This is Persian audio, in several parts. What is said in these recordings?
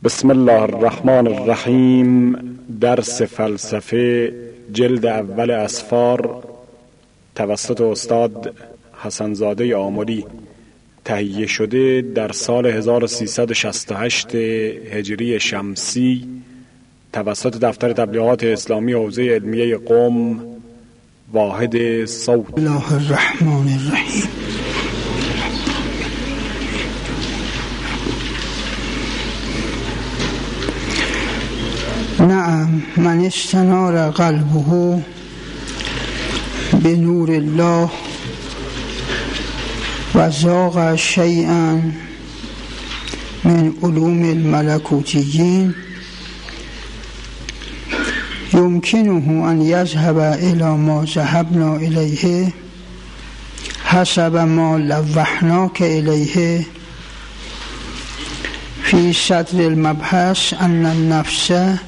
بسم الله الرحمن الرحیم. درس فلسفه جلد اول اسفار توسط استاد حسنزاده آملی تهیه شده در سال 1368 هجری شمسی توسط دفتر تبلیغات اسلامی حوزه علمیه قم واحد صوت. الله الرحمن الرحیم. نعم من استنار قلبه بنور الله و زاغ شیئا من علوم الملکوتیین یمکنه ان یذهب الی ما ذهبنا الیه حسب ما لوحناک الیه فی صدر المبحث ان النفس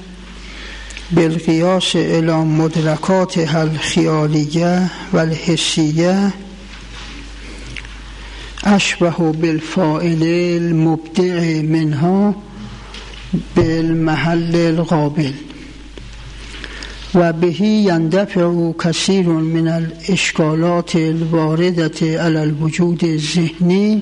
بالقیاس الی مدرکاتها الخیالیه و الحسیه اشبه بالفاعل المبدع منها بالمحل القابل و به يندفع كثير من الاشکالات الوارده على الوجود الذهنی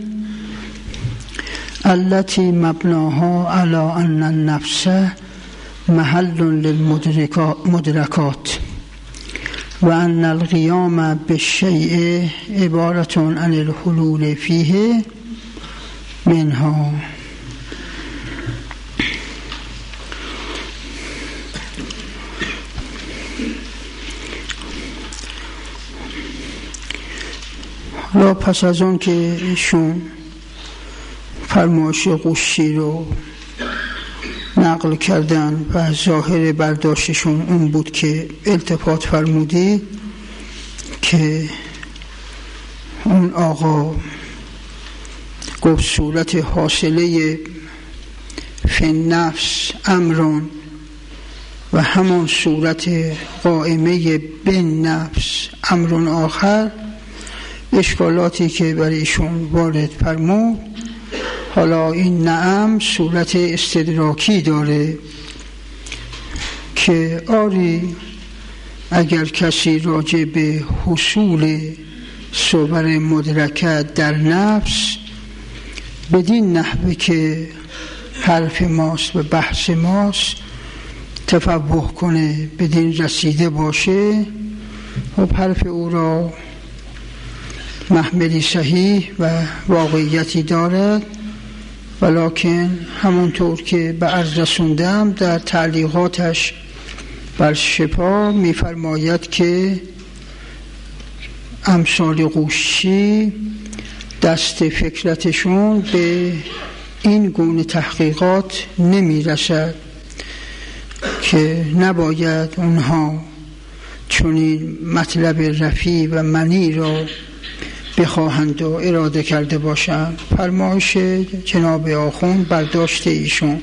التي مبناها على ان النفس محل للمدركات و ان القيام بالشيء عبارة عن الحلول فيه منها. را پس از اون که ایشون فرمایش قشی رو نقل کردن و ظاهر برداشتشون اون بود که التفات فرمودی که اون آقا گفت صورت حاصله فی النفس امرون و همون صورت قائمه بن نفس امرون آخر. اشکالاتی که برایشون وارد فرمود، حالا این نعم صورت استدراکی داره که آری اگر کسی راجع به حصول صور مدرکت در نفس بدین نحوه که حرف ماست و بحث ماست تفوه کنه بدین رسیده باشه و حرف او را محملی صحیح و واقعیتی دارد، ولکن همونطور که به عرض رسوندم در تعلیقاتش بر شفا می‌فرماید که امثال قوشی دست فکرتشون به این گونه تحقیقات نمی‌رسد که نباید اونها چنین مطلب رفیع و منی را بخواهند و اراده کرده باشند. فرمایش جناب آخوند برداشت ایشون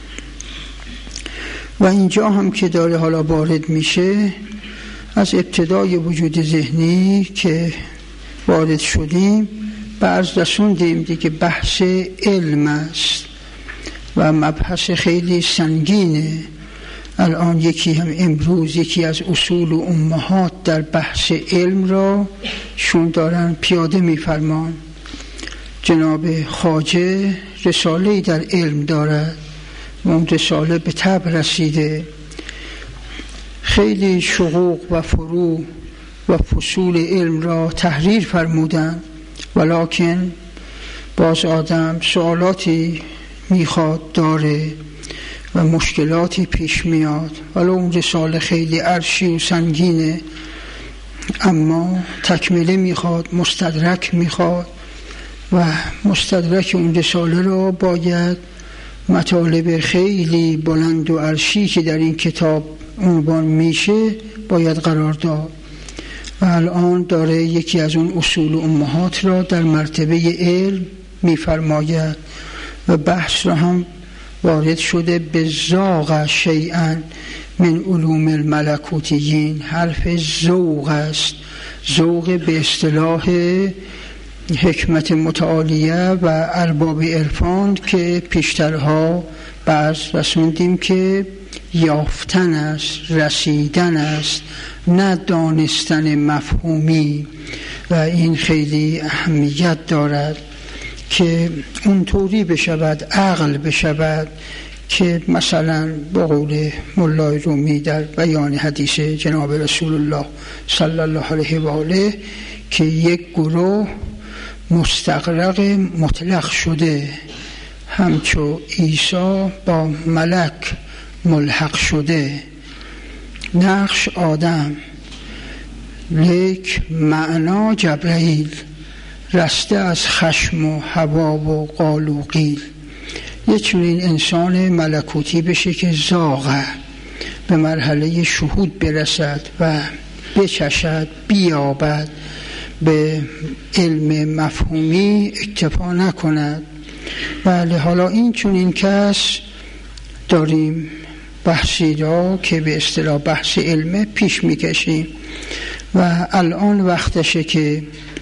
و اینجا هم که داره حالا وارد میشه از ابتدای وجود ذهنی که وارد شدیم به عرض رسوندیم دیگه بحث علم است و مبحث خیلی سنگینه. الان یکی هم امروز یکی از اصول و امهات در بحث علم را شون دارن پیاده می‌فرمان. جناب خواجه رساله‌ای در علم دارد و اون رساله به طبع رسیده، خیلی شقوق و فروع و فصول علم را تحریر فرمودن، ولکن باز آدم سوالاتی میخواد داره و مشکلاتی پیش میاد. ولو اون رساله خیلی عرشی و سنگینه اما تکمله میخواد، مستدرک میخواد و مستدرک اون رساله را باید مطالب خیلی بلند و عرشی که در این کتاب عنوان میشه باید قرار داد و الان داره یکی از اون اصول و امهات را در مرتبه علم میفرماید و بحث را هم وارد شده به زاغ شیئا من علوم الملکوتیین. حرف ذوق است. ذوق به اصطلاح حکمت متعالیه و ارباب عرفان که پیشترها بعض رسوندیم که یافتن است، رسیدن است، نه دانستن مفهومی، و این خیلی اهمیت دارد که اونطوری بشود، عقل بشود که مثلا به قول مولای رومی در بیان حدیث جناب رسول الله صلی الله علیه و آله که یک گروه مستغرق مطلق شده، همچو عیسی با ملک ملحق شده، نقش آدم لیک معنا جبرائیل، رسته از خشم و هوا و قال و قیل. یه چنین انسان ملکوتی بشه که زاغه، به مرحله شهود برسد و بچشد، بیابد، به علم مفهومی اکتفا نکند. بله، حالا این چنین کس داریم بحثی را که به اصطلاح بحث علم پیش میکشیم و الان وقتشه که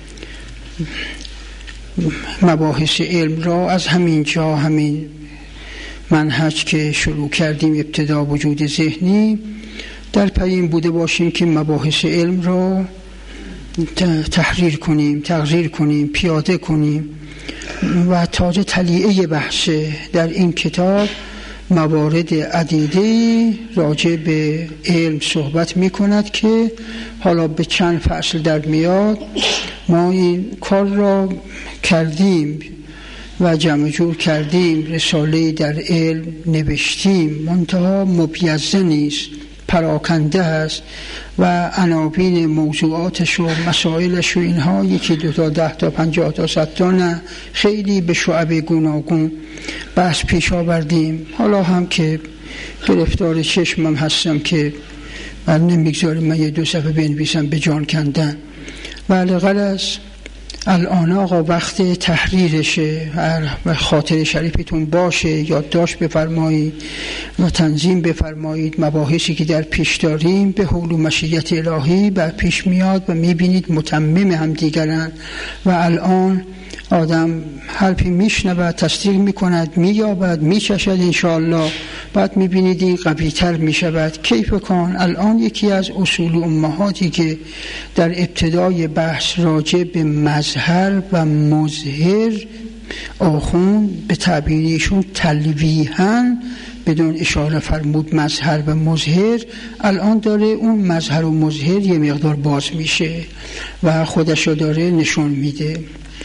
مباحث علم را از همین جا، همین منهج که شروع کردیم ابتدا وجود ذهنی، در پی این بوده باشیم که مباحث علم را تحریر کنیم، تغییر کنیم، پیاده کنیم و تازه تلیعه بحث در این کتاب موارد عدیده راجع به علم صحبت می کند که حالا به چند فصل در میاد. ما این کار را کردیم و جمع جور کردیم، رساله در علم نوشتیم، منتها مبیض نیست، پراکنده است و عناوین موضوعاتش و مسائلش و اینها 1 2 تا 10 تا 50 تا 100 تا نه، خیلی به شعب گوناگون بحث پیش آوردیم. حالا هم که گرفتار چشمم هستم که من نمیگذارم من 2 صفحه بنویسم به جان کندن. ولی غرض الان آقا وقت تحریرشه و خاطر شریفتون باشه، یادداشت بفرمایید و تنظیم بفرمایید. مباحثی که در پیش داریم به حول و مشیت الهی بر پیش میاد و میبینید متمم هم دیگرن و الان آدم حرفی میشنود، تصدیق میکند، مییابد، میچشد انشاءالله، بعد میبینید این قوی‌تر میشود. کیف کن الان یکی از اصول امهاتی که در ابتدای بحث راجع به مظهر و مظهر آخوند به تعبیریشون تلویحاً بدون اشاره فرمود مظهر و مظهر، الان داره اون مظهر و مظهر یه مقدار باز میشه و خودشو داره نشون میده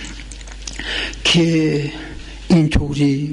که اینطوری.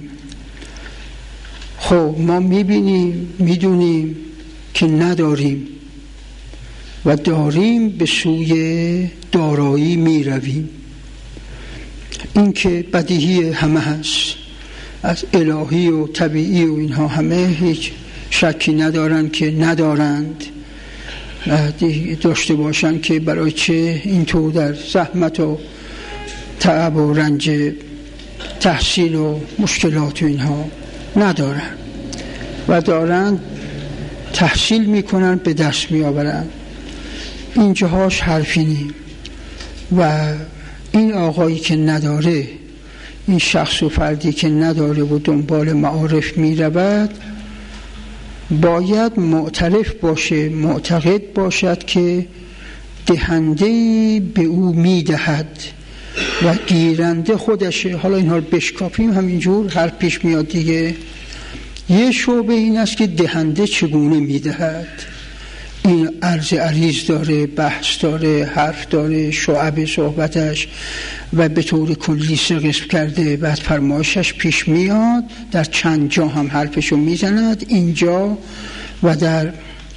خب ما میبینیم، میدونیم که نداریم و داریم، به سوی دارایی میرویم. این که بدیهی همه هست، از الهی و طبیعی و اینها همه هیچ شکی ندارن که ندارند، داشته باشن که برای چه اینطور در زحمت و تعب و رنج تحصیل و مشکلات و اینها ندارن و دارن تحصیل میکنن، به دست میآورن. اینجاهاش حرفی نیم. و این آقایی که نداره، این شخص و فردی که نداره و دنبال معارف میرود، باید معترف باشه، معتقد باشد که دهنده به او میدهد و گیرنده خودشه. حالا اینها رو بشکافیم همینجور هر پیش میاد دیگه. یه شعبه این است که دهنده چگونه میدهد. این عریض داره، بحث داره، حرف داره، شعب صحبتش و به طور کلی 3 قسم کرده. بعد فرمایشش پیش میاد، در چند جا هم حرفشو میزند، اینجا و در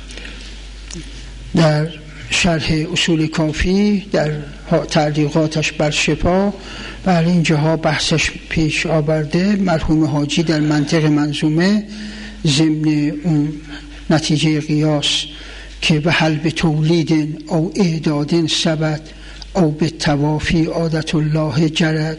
شرح اصول کافی، در تعلیقاتش بر شفا، بله اینجاها بحثش پیش آورده. مرحوم حاجی در منطق منظومه ضمن اون نتیجه قیاس که به حلب تولید او اعداد ثبت او به توافی عادت الله جرد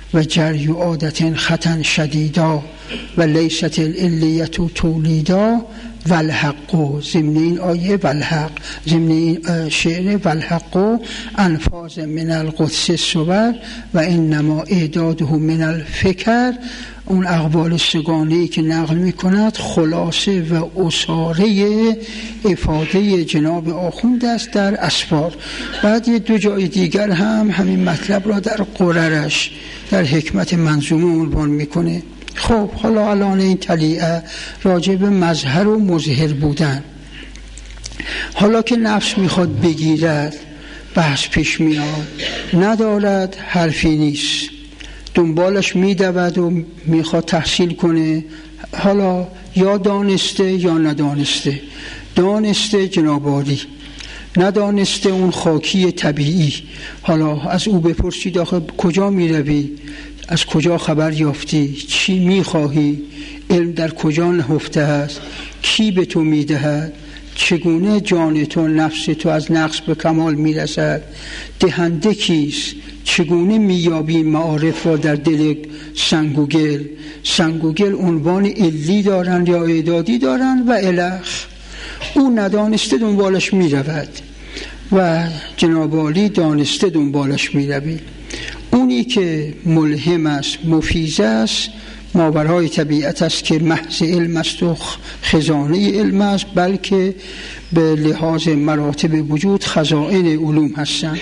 و جری عادت خطا شدیدا و لیست العلیت تولیدا و الحق. ضمن این آیه و الحق، ضمن این شعر و الحق انفاذ من القدس الصور و انما اعداده من الفکر. اون اقوال سگانه‌ای که نقل می‌کند خلاصه و اصاره افاده جناب آخوند است در اسفار. بعد یه دو جای دیگر هم همین مطلب را در قررش در حکمت منظومه عنوان میکنه. خب حالا الان این طلیعه راجع به مظهر و مظهر بودن. حالا که نفس میخواد بگیرد بحث پیش میاد، ندارد حرفی نیست، دنبالش میدود و میخواد تحصیل کنه. حالا یا دانسته یا ندانسته. دانسته جناب عالی، ندانسته اون خاکی طبیعی. حالا از او بپرسید آخه کجا میروی، از کجا خبر یافتی، چی میخواهی، علم در کجا نهفته است، کی به تو میدهد، چگونه جان تو نفس تو از نقص به کمال میرسد، دهنده کیست، چگونه میابی معارف را در دل سنگ و گل. سنگ و گل عنوان علی دارن یا اعدادی دارن و الخ. او ندانسته دنبالش میرود و جناب عالی دانسته دنبالش میروی. اونی که ملهم است، مفیض است، ماورای طبیعت است که محض علم است و خزانه علم است، بلکه به لحاظ مراتب وجود خزائن علوم هستند.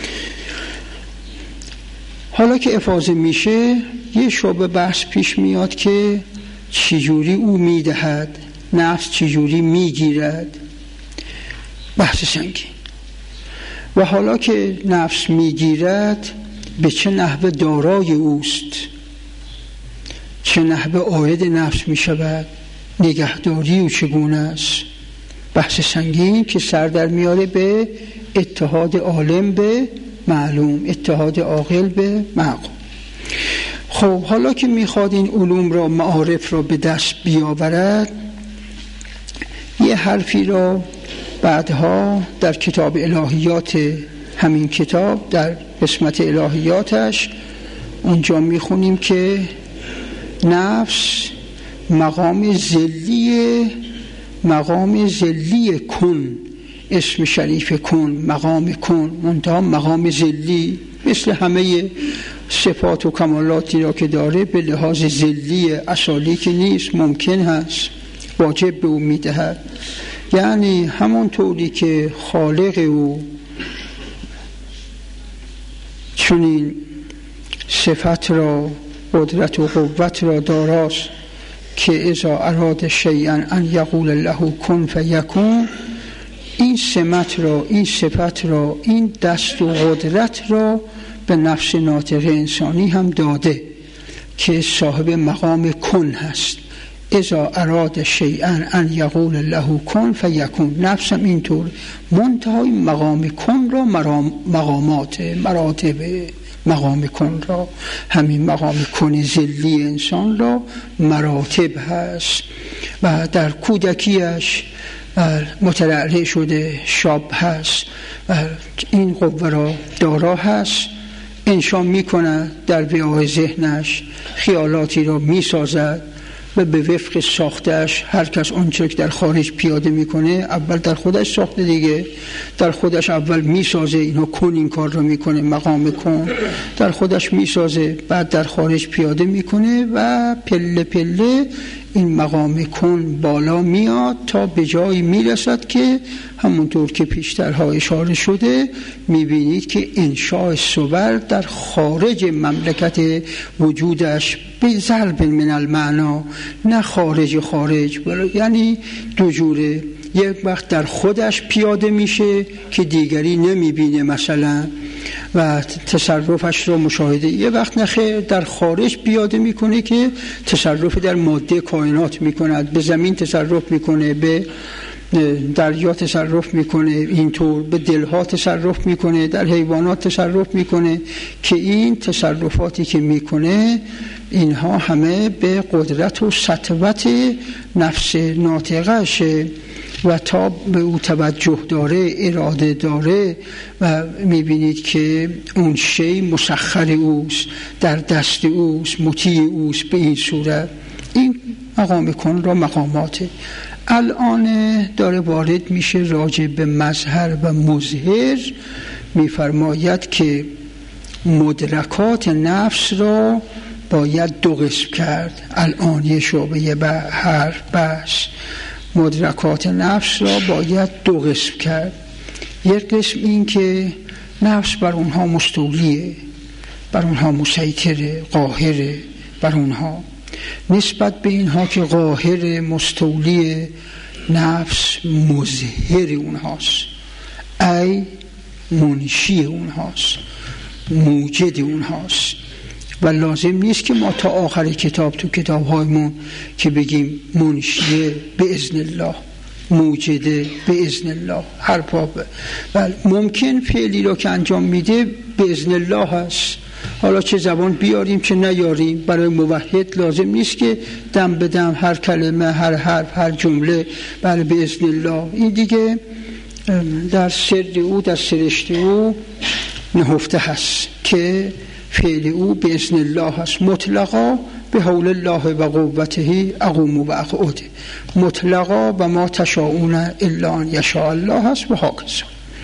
حالا که افاضه میشه یه شعبه بحث پیش میاد که چجوری او میدهد، نفس چجوری میگیرد. بحث سنگین. و حالا که نفس میگیرد به چه نحو دارای اوست، چه نحو عاید نفس می شود، نگهداری او چگونه است. بحث سنگین که سر در میاره به اتحاد عالم به معلوم، اتحاد عاقل به معقول. خب حالا که میخواد این علوم را، معارف را به دست بیاورد، یه حرفی را بعدها در کتاب الهیات، همین کتاب در قسمت الهیاتش اونجا میخونیم که نفس مقام ذلی کن، اسم شریف کن، مقام کن، منتها مقام ذلی مثل همه صفات و کمالاتی را که داره به لحاظ ذلی اصالی که نیست، ممکن هست، واجب به او میدهد. یعنی همون طوری که خالق او چنین صفت را، قدرت و قوت را داراست که اذا اراد شیئا ان یقول له کن فیکون، این سمت را، این صفت را، این دست و قدرت را به نفس ناطق انسانی هم داده که صاحب مقام کن هست. اذا اراد شیئا ان یقول له کن فیکون. نفسم اینطور، منتهای مقام کن را مقامات، مراتب مقام کن را، همین مقام کن ذلی انسان را مراتب هست و در کودکیش مترعرع شده، شاب هست و این قوه را دارا هست. انشا میکنه در وعای ذهنش، خیالاتی را میسازد و به وفق ساختش. هر کس آنچه که در خارج پیاده میکنه اول در خودش ساخته دیگه، در خودش اول میسازه، اینو کن، این کار رو میکنه، مقام کن در خودش میسازه، بعد در خارج پیاده میکنه و پله پله این مقام کن بالا میاد تا به جایی میرسد که همونطور که پیشترها اشاره شده میبینید که انشاء صور در خارج مملکت وجودش به ضرب من المعنا، نه خارج، یعنی دو جوره. یک وقت در خودش پیاده میشه که دیگری نمیبینه مثلا و تصرفش رو مشاهده، یه وقت نخیر در خارج پیاده میکنه که تصرف در ماده کائنات میکند، به زمین تصرف میکنه، به دریا تصرف میکنه، اینطور به دلها تصرف میکنه، در حیوانات تصرف میکنه که این تصرفاتی که میکنه اینها همه به قدرت و سطوت نفس ناطقشه و تا به او توجه داره، اراده داره و میبینید که اون شی مسخر اوست، در دست اوست، مطیع اوست. به این صورت این مقام کن را مقاماته. الان داره وارد میشه راجع به مظهر و مظهر. میفرماید که مدرکات نفس را باید دو قسم کرد. الان یه شعبه هر بحث مدرکات نفس را باید دو قسم کرد. یک قسم این که نفس بر اونها مستولیه، بر اونها مسیطره، قاهره بر اونها. نسبت به اینها که قاهر مستولی، نفس مظهر اونهاست، ای منشی اونهاست، موجد اونهاست. و لازم نیست که ما تا آخر کتاب تو کتاب‌هایمون که بگیم منشیه به اذن الله، موجده به اذن الله، هر باب. و ممکن فعلی رو که انجام میده به اذن الله هست، حالا چه زبان بیاریم چه نیاریم. برای موحد لازم نیست که دم به دم هر کلمه، هر حرف، هر جمله بله به اذن الله. این دیگه در سر او، در سرشت او نهفته هست که فعل او به اذن الله هست. مطلقا به حول الله و قوته اقوم و اقعد، مطلقا و ما تشاءون الا ان یشاء الله هست و هاکذا.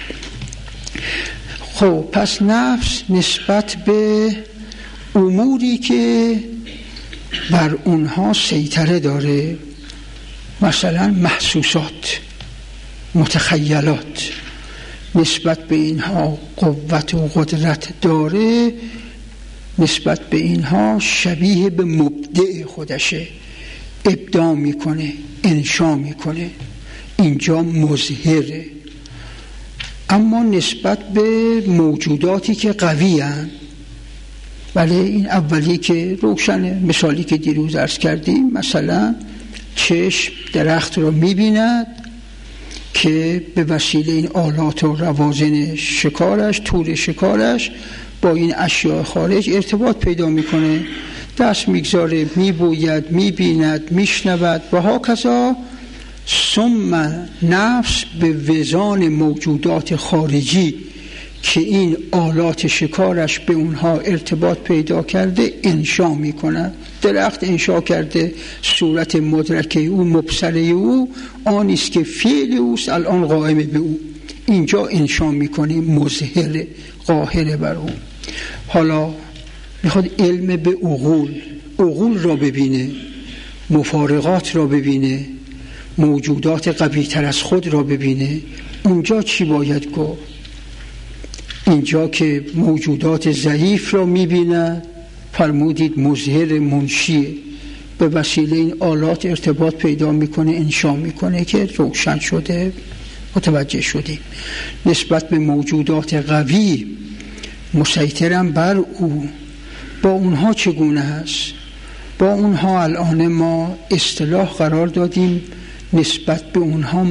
خب پس نفس نسبت به اموری که بر اونها سیطره داره، مثلا محسوسات، متخیلات، نسبت به اینها قوت و قدرت داره، نسبت به اینها شبیه به مبدع خودشه، ابداع میکنه، انشا میکنه، اینجا مظهره. اما نسبت به موجوداتی که قوی هستند، بله این اولی که روشنه، مثالی که دیروز عرض کردیم، مثلا چشم درخت رو میبیند که به وسیله این آلات و روازن شکارش، طول شکارش با این اشیاء خارج ارتباط پیدا میکنه، دست میگذاره، میبوید، میبیند، میشنود و هاکذا. ثم نفس به وزان موجودات خارجی که این آلات شکارش به اونها ارتباط پیدا کرده انشا میکنه. درخت انشا کرده، صورت مدرکه او، مبصره او آنیست که فعل اوست، الان قائم به او، اینجا انشا میکنه، مظهر، قاهر بر او. حالا میخواد علم به عقول را ببینه، مفارقات را ببینه، موجودات قوی تر از خود را ببینه. اونجا چی باید گفت؟ اینجا که موجودات ضعیف را میبینه، فرمودید مظهر، منشیه، به وسیله این آلات ارتباط پیدا میکنه، انشا میکنه که روشن شده، متوجه شدیم. نسبت به موجودات قوی مسیطرم بر او، با اونها چگونه هست؟ با اونها الان ما اصطلاح قرار دادیم نسبت به اونها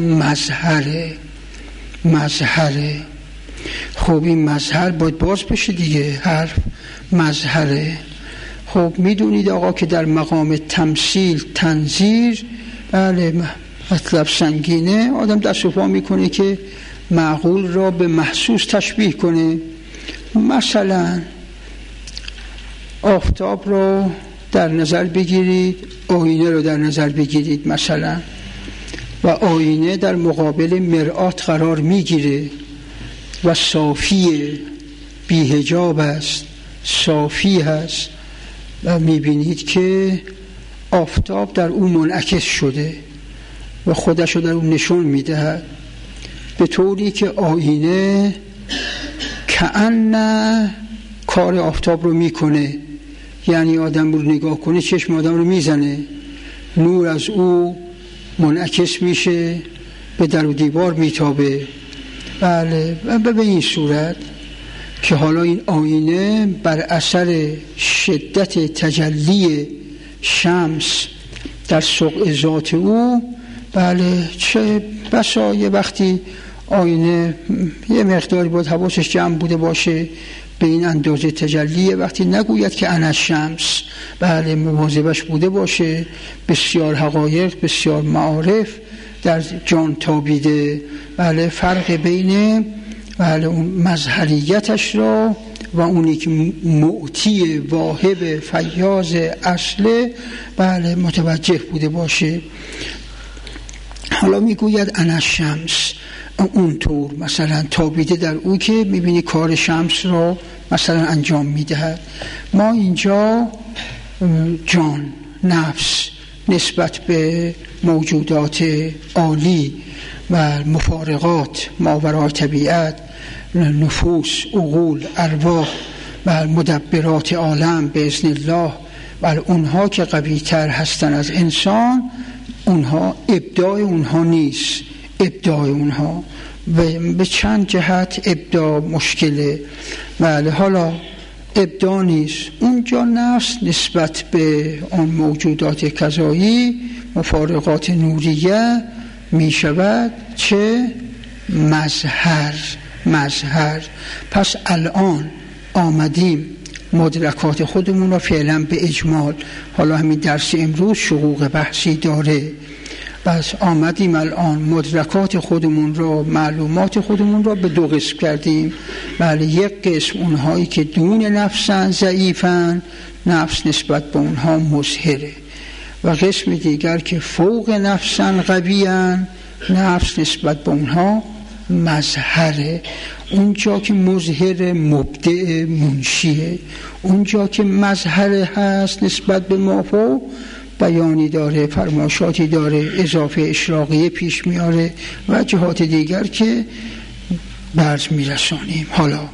مظهره. خب این مظهر باید باز بشه دیگه، حرف مظهره. خب میدونید آقا که در مقام تمثیل، تنظیر، بله مطلب سنگینه، آدم دست و پا میکنه که معقول را به محسوس تشبیه کنه. مثلا آفتاب رو در نظر بگیرید، آینه رو در نظر بگیرید مثلا، و آینه در مقابل مرآت قرار میگیره و صافیه، بی حجاب است، صافی هست و میبینید که آفتاب در اون منعکس شده و خودش رو در اون نشون میدهد، به طوری که آینه کأن کار آفتاب رو میکنه، یعنی آدم رو نگاه کنه چشم آدم رو میزنه، نور از او منعکس میشه، به در و دیوار میتابه. بله به این صورت که حالا این آینه بر اثر شدت تجلی شمس در سقع ذات او، بله چه بسا یه وقتی آینه یه مقداری باید حواسش جمع بوده باشه به این اندازه تجلیه، وقتی نگوید که انا شمس، بله مواظبش بوده باشه، بسیار حقایق، بسیار معارف در جان تابیده. بله، فرق بین بله اون مظهریتش را و اونی که معطی واهب فیاض اصله بله متوجه بوده باشه. حالا میگوید انا الشمس، اونطور مثلا تابیده در او که میبینی کار شمس را مثلا انجام میدهد. ما اینجا جان، نفس نسبت به موجودات عالی و مفارقات ماورای طبیعت، نفوس، عقول، ارواح و مدبرات عالم به اذن الله، و اونها که قوی تر هستن از انسان، اونها ابداع اونها نیست. ابداع اونها به چند جهت ابداع مشکله. بله، حالا ابداع نیست اونجا. نفس نسبت به اون موجودات کذایی مفارقات نوریه می شود چه مظهر. پس الان آمدیم مدرکات خودمون رو فعلا به اجمال، حالا همین درس امروز شقوق بحثی داره، بس آمدیم الان مدرکات خودمون رو، معلومات خودمون رو به دو قسم کردیم. بله، یک قسم اونهایی که دون نفسن، ضعیفن، نفس نسبت به اونها مظهره، و قسم دیگر که فوق نفسن، قویان، نفس نسبت به اونها مظهره. اونجا که مظهر مبدع منشیه، اونجا که مظهر هست نسبت به مافوق بیانی داره، فرماشاتی داره، اضافه اشراقیه پیش میاره و جهات دیگر که برز میرسانیم.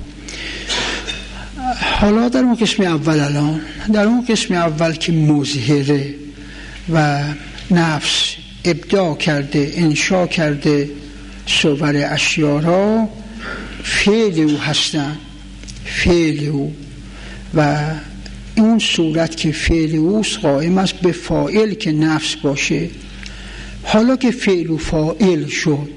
حالا در اون قسم اول، الان در اون قسم اول که مظهره و نفس ابداع کرده، انشا کرده صور اشیا را، فعل او هستن، فعل او، و اون صورت که فعل اوست قائم است به فاعل که نفس باشه. حالا که فعل و فاعل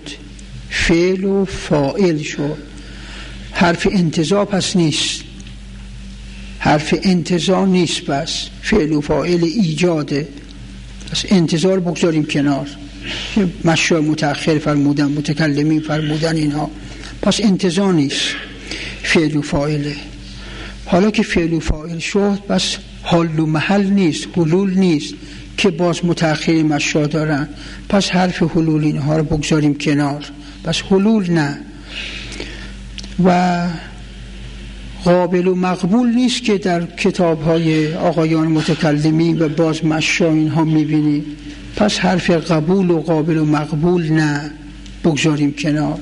شد، حرف انتزاع پس نیست، حرف انتزاع نیست، پس فعل و فاعل ایجاده، پس انتزاع بگذاریم کنار، مشروع متأخر فرمودن، متکلمین فرمودن اینها، پس انتزاع نیست، فعل و فاعله. حالا که فعل و فاعل شد، پس حال و محل نیست، حلول نیست که باز متأخر مشروع دارن، پس حرف حلول اینها رو بگذاریم کنار، پس حلول نه. و قابل و مقبول نیست که در کتاب‌های آقایان متکلمین و باز مشروع اینها می‌بینیم، پس حرف قبول و قابل و مقبول نه، بگذاریم کنار.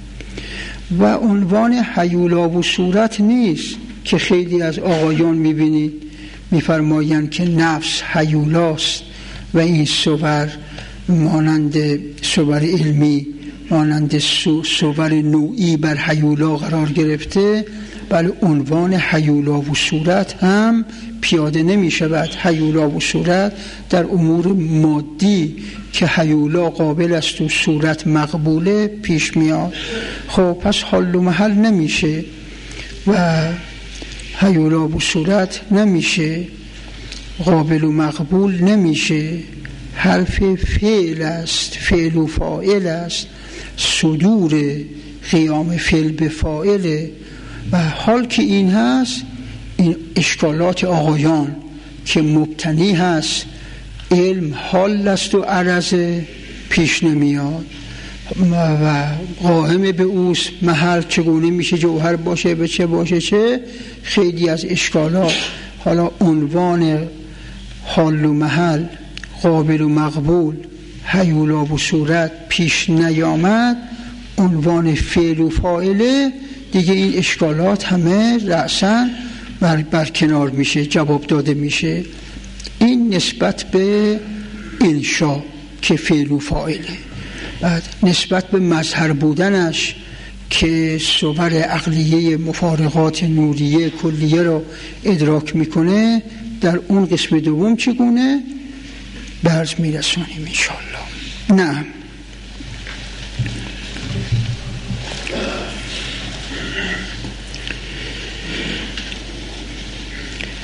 و عنوان هیولا و صورت نیست که خیلی از آقایان می‌بینید می‌فرمایند که نفس هیولاست و این صور مانند صور علمی، مانند صور نوعی بر هیولا قرار گرفته. بله، عنوان هیولا و صورت هم پیاده نمی شود. هیولا و صورت در امور مادی که هیولا قابل است و صورت مقبوله پیش میاد. خب پس حال و محل نمیشه و هیولا و صورت نمیشه، قابل و مقبول نمیشه. حرف فعل است، فعل و فاعل است، صدور قیام فعل به فاعله. و حال که این هست، این اشکالات آقایان که مبتنی هست علم حال است و عرض پیش نمیاد و قائم به اوست محل، چگونه میشه جوهر باشه به چه باشه چه، خیلی از اشکالات. حالا عنوان حال و محل، قابل و مقبول، هیولا و صورت پیش نیامد، عنوان فعل و فاعله، دیگه این اشکالات همه رأساً بر کنار میشه، جواب داده میشه. این نسبت به انشا که فعل و فاعله. بعد نسبت به مظهر بودنش که صور عقلیه مفارقات نوریه کلیه را ادراک میکنه، در اون قسم دوم چگونه برز میرسونیم انشاءالله. نه،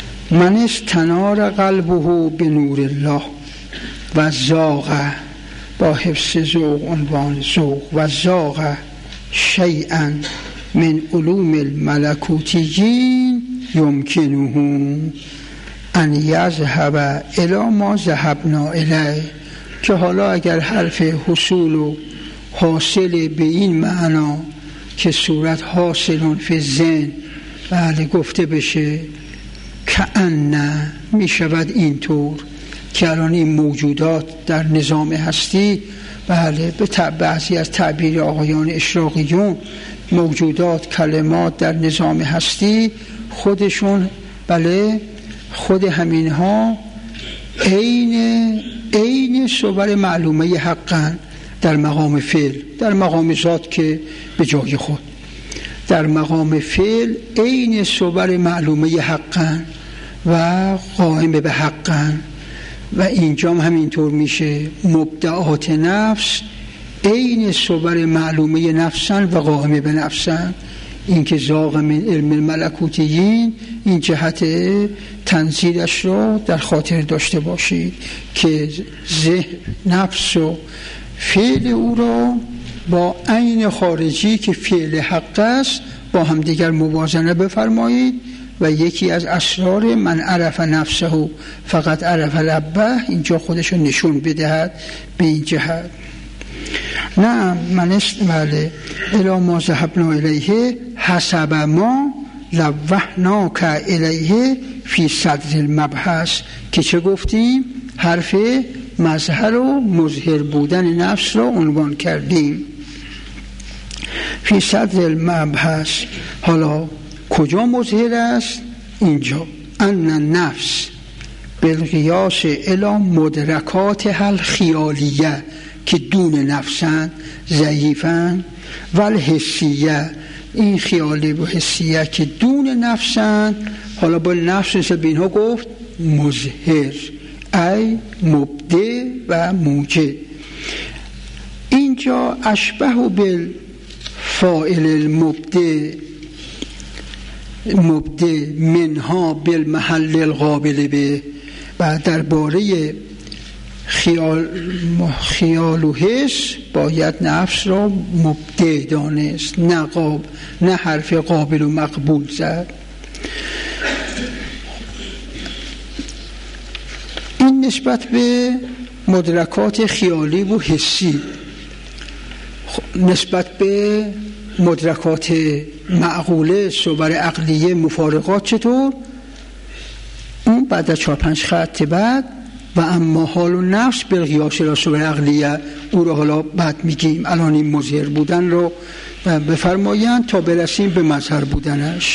من استنار قلبه به نور الله و زاغ با حفظ ذوق عنوان ذوق و ذاق شیئا من علوم الملکوتیین یمکنه ان یذهب الی ما ذهبنا الیه، که حالا اگر حرف حصول و حاصل به این معنا که صورت حاصلون فی ذهن بله گفته بشه، کأن می شود اینطور که الان این موجودات در نظام هستی بله به بعضی از تعبیر آقایان اشراقیون موجودات کلمات در نظام هستی خودشون بله خود همینها عین صور معلومه حقا در مقام فعل، در مقام ذات که به جای خود، در مقام فعل عین صور معلومه حقا و قائم به حقا، و اینجا همینطور میشه مبدعات نفس عین صور معلومه نفسن و قائم به نفسن. این که ذاق من علم الملکوتیین، این جهت تنزیلش را در خاطر داشته باشید که ذهن نفس و فعل او را با عین خارجی که فعل حق است با هم دیگر موازنه بفرمایید و یکی از اسرار من عرف نفسه فقط عرف ربه اینجا خودشو نشون بدهد به این جهت. نعم من استماله الی ما ذهبنا الیه حسب ما لوحناک الیه فی صدر المبحث، که چه گفتیم؟ حرف مظهر و مظهر بودن نفس را عنوان کردیم. فی صدر المبحث، حالا کجا مظهر است؟ اینجا ان النفس بالقیاس الی مدرکات الخیالیه که دون نفسن ضعیفن و الحسیه، این خیالی و حسیه که دون نفسن، حالا با نفس به اینها گفت مظهر ای مبدع و موجد. اینجا اشبه بالفاعل المبدع منها بالمحل القابل به، و درباره خیال و حس باید نفس را مبدع دانست، نه حرف قابل و مقبول زد. این نسبت به مدرکات خیالی و حسی. نسبت به مدرکات معقوله صور عقلیه مفارقات چطور؟ اون بعد از 4-5 خط بعد و اما حال و نفس بالقیاس را صور عقلیه، او را حالا بعد میگیم. الان این مظهر بودن رو بفرمایند تا برسیم به مظهر بودنش.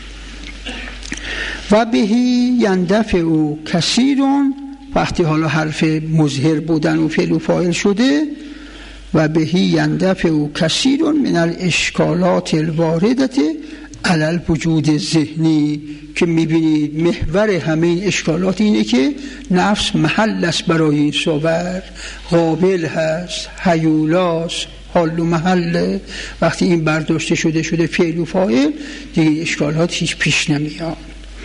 و بهی یندفع او کثیرون، وقتی حالا حرف مظهر بودن و فعل و فاعل شده، و بهی یندفع او کثیرون من الاشکالات الواردت علی الوجود ذهنی، که میبینید محور همه این اشکالات اینه که نفس محل است برای این صور، قابل هست، هیولاست، حال و محله. وقتی این برداشته شده فعل و فاعل دیگه اشکالات هیچ پیش نمیاد.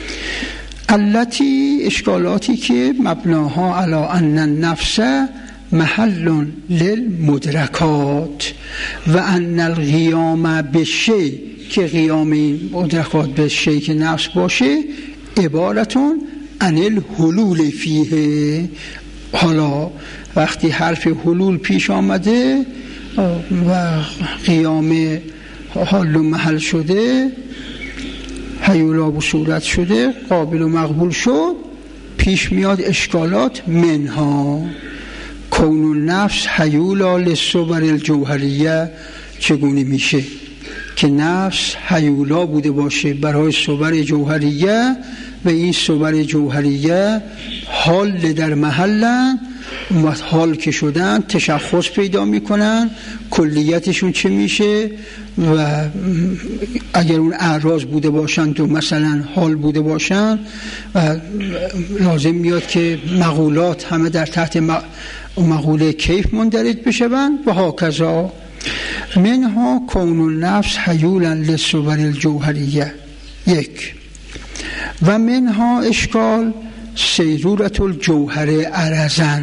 التی، اشکالاتی که مبناها علی ان النفس محل للمدرکات و ان القیام بشی، که قیام این مدرکات به شی که نفس باشه عبارتون عن الحلول فیه. حالا وقتی حرف حلول پیش آمده و قیام حال و محل شده، هیولا و صورت شده، قابل و مقبول شد، پیش میاد اشکالات. منها کون النفس هیولا للصور الجوهریه، چگونه میشه که نفس هیولا بوده باشه برای صور جوهریه و این صور جوهریه حال در محلن و حال که شدن تشخص پیدا میکنن، کلیتشون چه میشه، و اگر اون اعراض بوده باشن تو مثلا حال بوده باشن و لازم میاد که مقولات همه در تحت مقوله کیف مندرج بشون و هاکذا. منها کون النفس حیولا للصور الجوهریه، یک. و منها اشکال سیرورت الجوهر عرضن،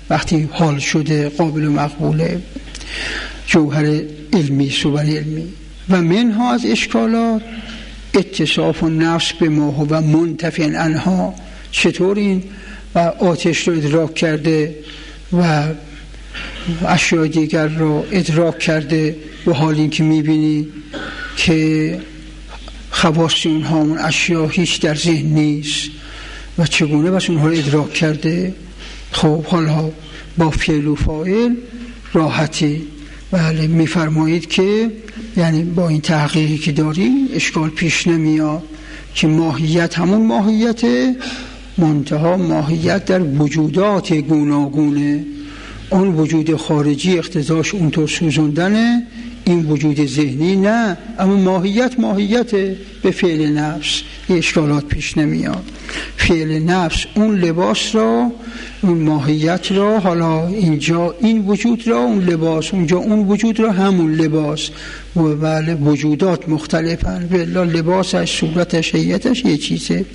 وقتی حال شده قابل و مقبوله، جوهر علمی، صور علمی. و منها از اشکالات اتصاف النفس به ما هو منتفی عنها. چطور این و آتش رو ادراک کرده و اشیاء دیگر رو ادراک کرده، و حال این که میبینی که خواص اونها اون اشیاء هیچ در ذهن نیست و چگونه بس اونها رو ادراک کرده. خب حالا با فعل و فاعل راحتی. بله میفرمایید که یعنی با این تحقیقی که داریم اشکال پیش نمیاد که ماهیت همون ماهیته، منتها ماهیت در وجودات گوناگونه. اون وجود خارجی اقتضاش اونطور سوزوندنه، این وجود ذهنی نه، اما ماهیت به فعل نفس اشکالات پیش نمیاد. فعل نفس اون لباس را، اون ماهیت را، حالا اینجا این وجود را اون لباس، اونجا اون وجود را همون لباس، و بله وجودات مختلفن، ولی لباسش، صورتش، هیئتش یه چیزه.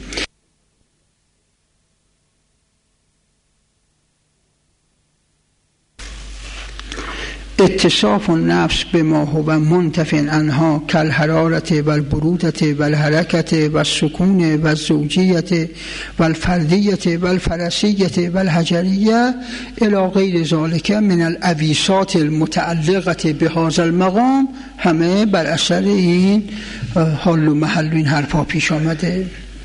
اتصاف النفس بما هو منتفی عنها کالحرارة والبرودة والحرکة والسکون والزوجیة والفردیة والفرسیة والحجریة الی غیر ذلك من العویصات المتعلقة بهذا المقام، همه بر اثر این حال و محل این حرفا پیش آمده.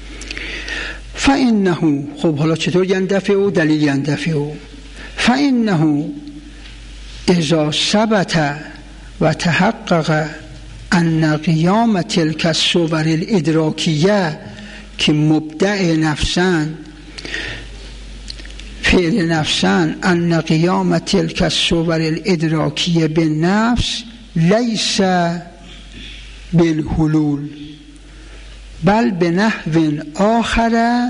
فانه، خب حالا چطور یندفع و دلیل یندفع؟ فانه اذا ثبت و تحقق ان قیام تلک الصور الادراکیه که مبدع نفسن فعل نفسن، ان قیام تلک الصور الادراکیه بالنفس لیس بالحلول بل به نحو آخر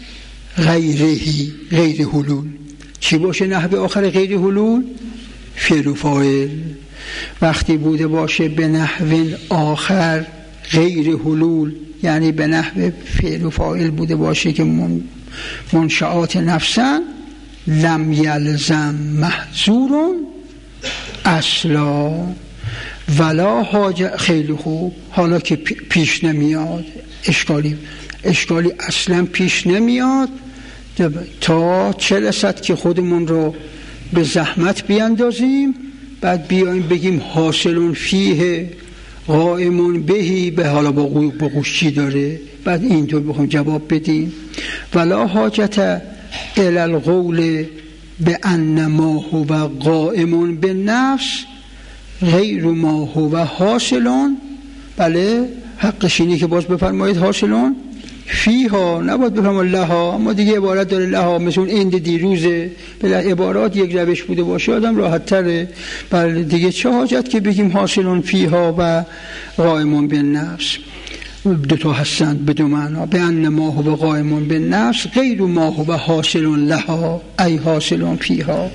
غیر حلول. چی باشه نحو آخر غیر حلول؟ فعل و فاعل. وقتی بوده باشه به نحو آخر غیر حلول، یعنی به نحو فعل و فاعل بوده باشه که منشآت نفسن، لم یلزم محظور اصلا ولا حاجه. خیلی خوب، حالا که پیش نمیاد اشکالی اصلا پیش نمیاد، تا چه رسد که خودمون رو به زحمت بیاندازیم، بعد بیایم بگیم حاصلون فیه قائمون بهی، به حالا با قوشی داره، بعد اینطور بخوام جواب بدیم. ولا حاجت الی القول به ان ما هو قائمون به نفس غیر ما هو حاصلون. بله حقش اینه که باز بفرمایید حاصلون فیها، نباید بفرمایید لها، اما دیگه عبارت داره لها، مثل اون اند دیروزه. بله عبارات یک روش بوده باشه آدم راحت تره. بله دیگه چه حاجت که بگیم حاصلون فیها و قائمون بالنفس، دوتا هستند به دو معنا. به ان ما هو قائمون بالنفس غیر ما هو حاصلون لها ای حاصلون فیها.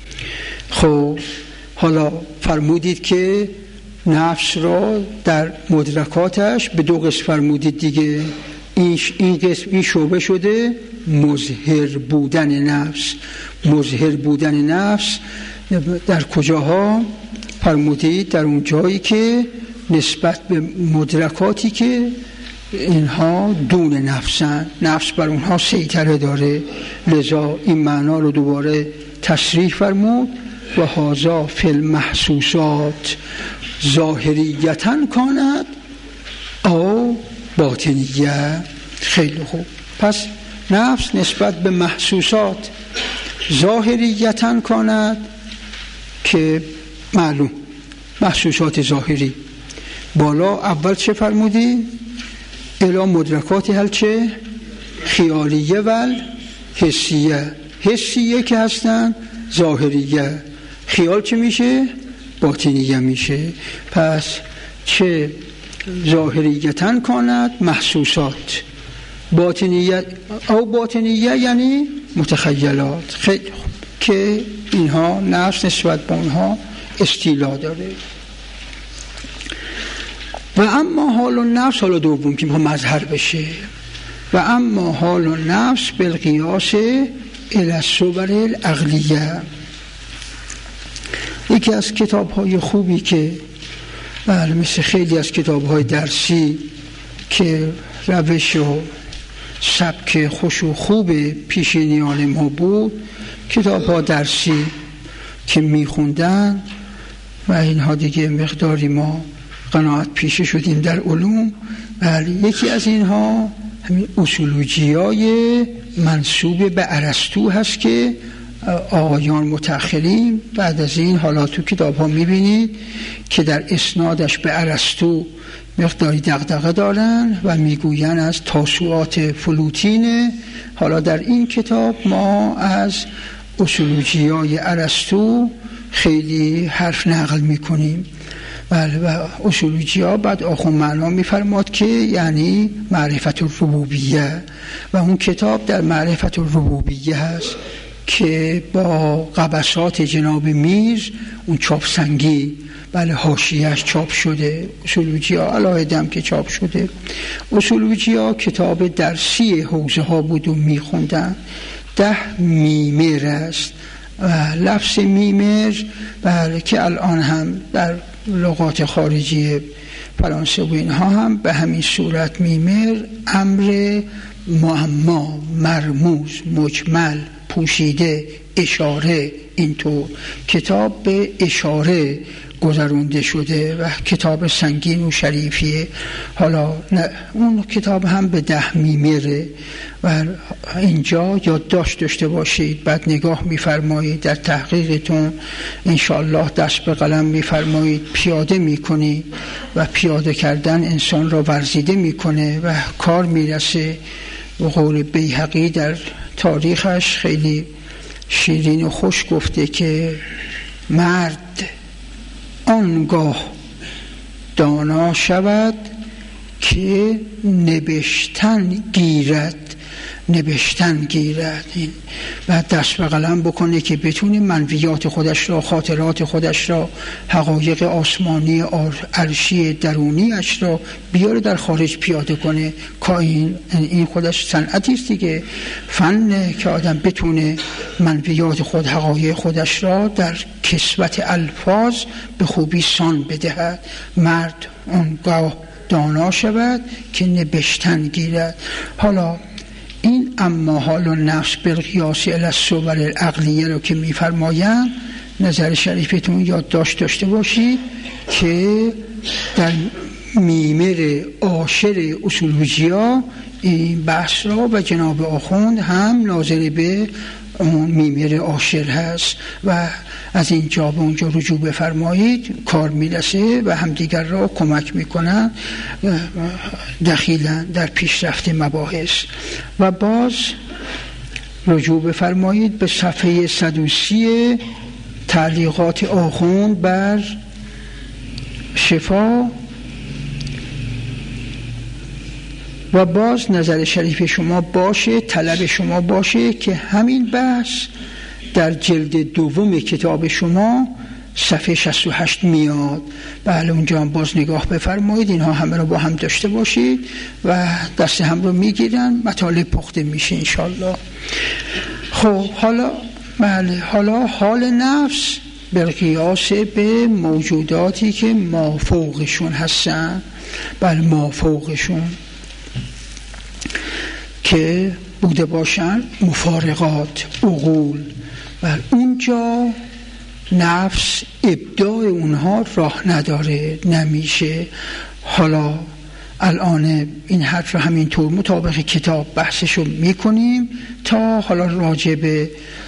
خب حالا فرمودید که نفس را در مدرکاتش به دو قسم فرمودید دیگه. این قسم، این شعبه شده مظهر بودن نفس. مظهر بودن نفس در کجاها فرمودید؟ در اون جایی که نسبت به مدرکاتی که اینها دون نفسن، نفس بر اونها سیطره داره. لذا این معنا رو دوباره تصریح فرمود و هذا فی المحسوسات ظاهریتاً کاند او باطنیه. خیلی خوب، پس نفس نسبت به محسوسات ظاهریتاً کاند که معلوم محسوسات ظاهری. بالا اول چه فرمودی؟ الی مدرکات هل چه؟ خیالیه و حسیه. حسیه که هستن ظاهریه، خیال چه میشه؟ باطنیه میشه. پس چه ظاهریتاً کاند محسوسات، باطنیه او باطنیه یعنی متخیلات. خیلی خوب، که اینها نفس نسبت به اونها استیلا داره. و اما حال النفس، حالا دوم که مظهر بشه، و اما حال النفس بالقیاس الی الصور العقلیه. یکی از کتاب‌های خوبی که مثل خیلی از کتاب‌های درسی که روش و سبک خوش و خوب پیشینیان ما بود، کتاب‌ها درسی که می‌خوندن و اینها دیگه مقداری ما قناعت پیشه شدیم در علوم. یکی از اینها همین اصولوجیای منسوب به ارسطو هست که آقایان متأخرین بعد از این حالا تو کتاب ها میبینید که در اسنادش به ارسطو مقداری دغدغه دارن و میگوین از تاسوعات فلوتینه. حالا در این کتاب ما از اصولوجیای ارسطو خیلی حرف نقل میکنیم. و اصولوجیا بعد آخون معنا میفرماد که یعنی معرفت الربوبیه، و اون کتاب در معرفت الربوبیه هست که با قبسات جناب میر اون چاپ سنگی حاشیه‌اش چاپ شده. اصولوجیا علاهدم که چاپ شده. اصولوجیا کتاب درسی حوزه ها بود و میخوندن. 10 میمر است و لفظ میمر که الان هم در لغات خارجی فرانسه و اینها هم به همین صورت میمر امر معما، مرموز، مجمل، پوشیده، اشاره، اینطور کتاب به اشاره گذرونده شده و کتاب سنگین و شریفیه. حالا اون کتاب هم به 10 میمره و اینجا یادداشت داشته باشید، بعد نگاه میفرمایید در تحقیقتون انشاءالله دست به قلم میفرمایید، پیاده میکنید و پیاده کردن انسان را ورزیده میکنه و کار میرسه. و قول بیهقی در تاریخش خیلی شیرین و خوش گفته که مرد آنگاه دانا شود که نبشتن گیرد. این و دست به قلم بکنه که بتونه منویات خودش را، خاطرات خودش را، حقایق آسمانی عرشی درونیش را بیاره در خارج پیاده کنه. این خودش صنعتی است دیگه، فن که آدم بتونه منویات خود، حقایق خودش را در کسوت الفاظ به خوبی سان بدهد. مرد آنگاه دانا شود که نبشتن گیرد. حالا این اما حال و نفس بالقیاس الی الصور العقلیه رو که میفرمایند، نظر شریفتون یادداشت داشته باشید که در میمر عاشر اصولوجیا این بحث را و جناب آخوند هم ناظر به اون میمر عاشر هست و از اینجا به اونجا رجوع بفرمایید، کار میرسه و همدیگر را کمک میکنن دخیلا در پیشرفت مباحث. و باز رجوع بفرمایید به صفحه 130 تعلیقات آخوند بر شفا. و باز نظر شریف شما باشه، طلب شما باشه که همین بحث در جلد دوم کتاب شما صفحه 68 میاد. بله اونجا هم باز نگاه بفرمایید، اینها همه رو با هم داشته باشید و دست هم رو میگیرن، مطالب پخته میشه انشالله. خب حالا حال نفس بالقیاس به موجوداتی که مافوقشون هستن، بله مافوقشون که بوده باشن مفارقات، عقول، و اونجا نفس ابداع اونها راه نداره، نمیشه. حالا الان این حرف رو همینطور مطابق کتاب بحثشو میکنیم تا حالا راجع به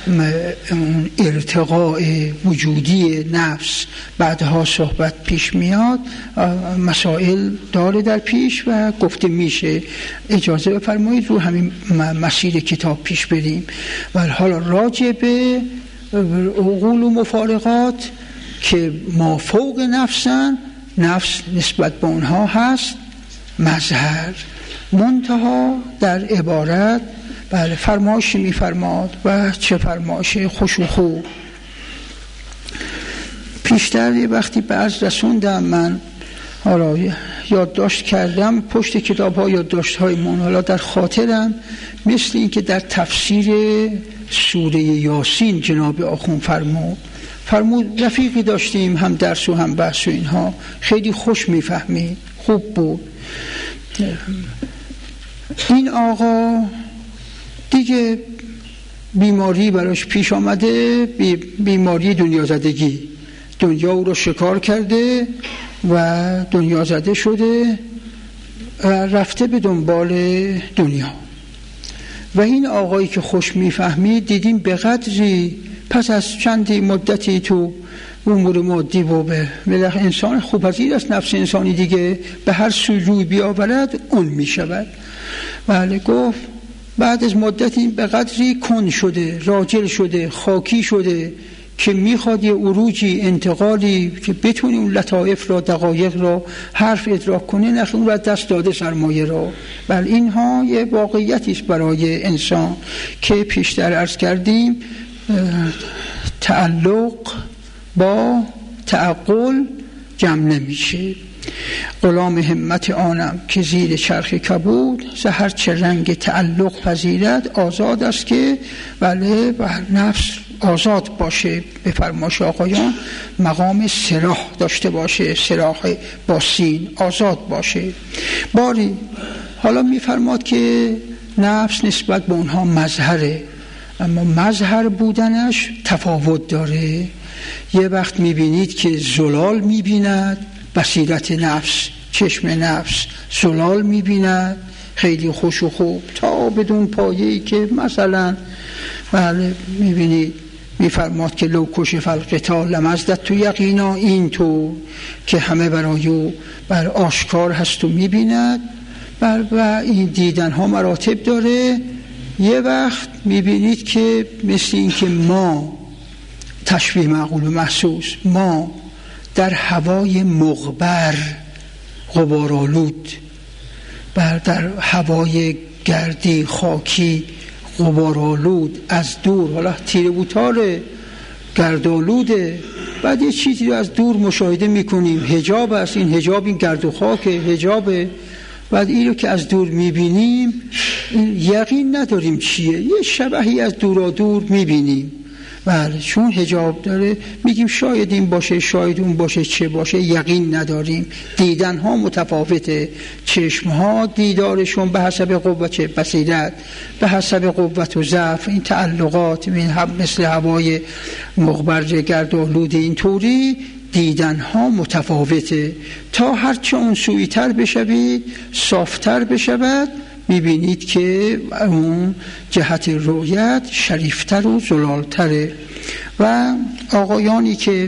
ارتقاء وجودی نفس بعدها صحبت پیش میاد، مسائل داره در پیش و گفته میشه. اجازه بفرمایید رو همین مسیر کتاب پیش بریم. و حالا راجع به عقول و مفارقات که ما فوق نفسن، نفس نسبت به اونها هست مظهر، منتها در عبارت بله فرمایشی میفرماد و چه فرمایش خوش و خوب. پیشتر یه وقتی به عرض رسوندم من، حالا یادداشت کردم پشت کتاب ها یادداشت های من، حالا در خاطرم، مثل این که در تفسیر سوره یاسین جناب آخوند فرمود رفیقی داشتیم هم درس و هم بحث و اینها، خیلی خوش میفهمید، خوب بود. این آقا دیگه بیماری براش پیش آمده، بیماری دنیا زدگی، دنیا او رو شکار کرده و دنیا زده شده و رفته به دنبال دنیا. و این آقایی که خوش میفهمید دیدیم به قدری پس از چندی مدتی تو امور مادی و به انسان خوب‌پذیر است، نفس انسانی دیگه به هر سوی روی بیاورد اون میشود. بله، گفت بعد از مدتی به قدری کن شده، راجل شده، خاکی شده که میخواد یه عروجی، انتقالی که بتونی اون لطائف را، دقایق را، حرف ادراک کنه، نخ اون را دست داده سرمایه را. بله، اینها یه واقعیتی است برای انسان که پیشتر عرض کردیم. تعلق با تعقل جمع نمیشه. غلام همت آنم که زیر چرخ کبود، هر چه رنگ تعلق پذیرد آزاد است که بله بر نفس آزاد باشه. به فرمایش آقایان مقام سراح داشته باشه، سراح با سین، آزاد باشه. باری حالا میفرماد که نفس نسبت به اونها مظهره، اما مظهر بودنش تفاوت داره. یه وقت میبینید که زلال میبیند، بصیرت نفس، چشم نفس زلال میبیند، خیلی خوش و خوب، تا بدون پایه‌ای که مثلا بله میبینید میفرماد که لو کشف القتال لمزدت تو یقینا، این تو که همه برای بر آشکار هست و میبیند. و این دیدن ها مراتب داره. یه وقت میبینید که مثل این که ما تشبیه معقول و محسوس، ما در هوای مغبر غبارآلود، در هوای گردی خاکی غبارآلود از دور، حالا تیره بوتاره گردآلوده، بعد یه چیزی رو از دور مشاهده میکنیم، حجاب است، این حجاب این گرد و خاک حجابه، بعد این رو که از دور میبینیم یقین نداریم چیه، یه شبهی از دور میبینیم. بله، چون حجاب داره میگیم شاید این باشه، شاید اون باشه، چه باشه یقین نداریم. دیدن ها متفاوته، چشم ها دیدارشون به حسب قوت بصیرت، به حسب قوت و ضعف، این تعلقات مثل هوای مغبر گردآلود اینطوری دیدن ها متفاوته. تا هرچه اون سویی تر بشوید، صافتر بشود، میبینید که اون جهت رویت شریفتر و زلالتره. و آقایانی که